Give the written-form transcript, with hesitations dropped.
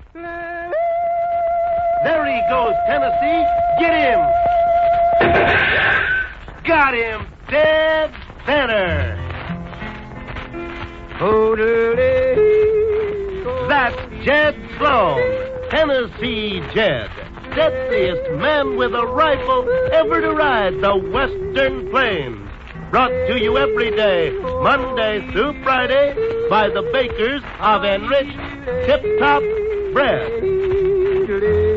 There he goes, Tennessee. Get him. Got him dead center. That's Jed Sloan, Tennessee Jed. Deadliest man with a rifle ever to ride the Western Plains. Brought to you every day, Monday through Friday, by the bakers of enriched Tip Top Bread.